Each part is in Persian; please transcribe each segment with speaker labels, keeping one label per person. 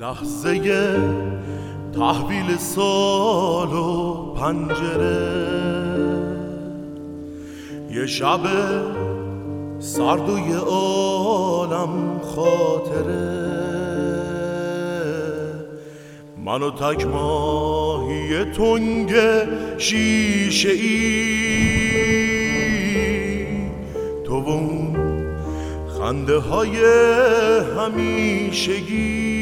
Speaker 1: لحظه تحویل سال و پنجره، یه شب سرد و یه عالم خاطره، من و تک ماهی تنگ شیشه ای، تو و اون خنده های همیشگی،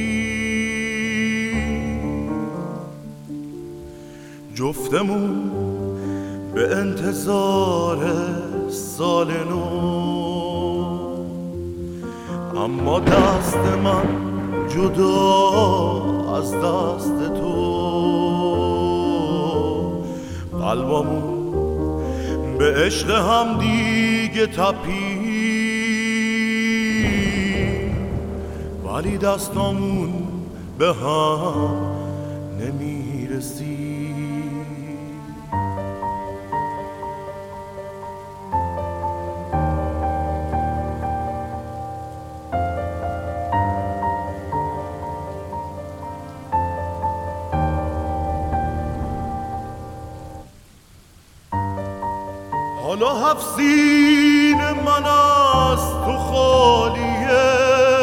Speaker 1: جفتمون به انتظار سال نو، اما دست من جدا از دست تو، قلبمون به عشق هم دیگه تپید، ولی دستامون به هم نمیرسید. حالا هفت سین من از تو خالیه،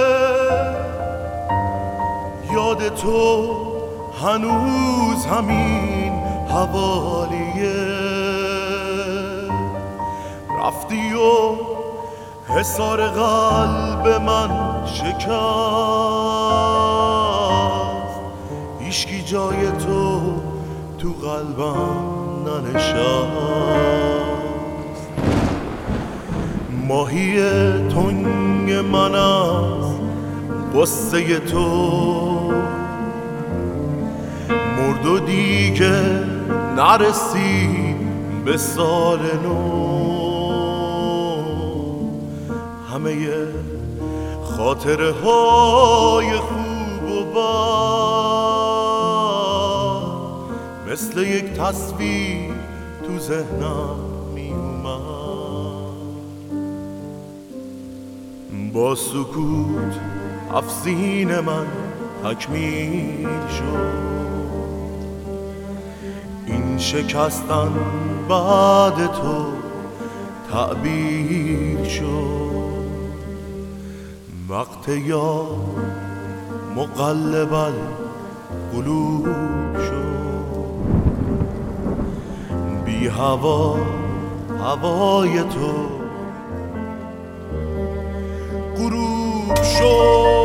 Speaker 1: یاد تو هنوز همین حوالیه، رفتی و حصار قلب من شکست، هیچکی جای تو قلبم ننشست، ماهی تنگ من از قصه تو مرد و دیگه نرسید به سال نو، همه خاطره های خوب و بد مثل یک تصویر تو ذهنم می اومد، با سکوت افسین من تکمیل شد، این شکستن بعد تو تعبیر شد، وقت یا مقلب القلوب شد، بی هوا هوای تو غروب شد.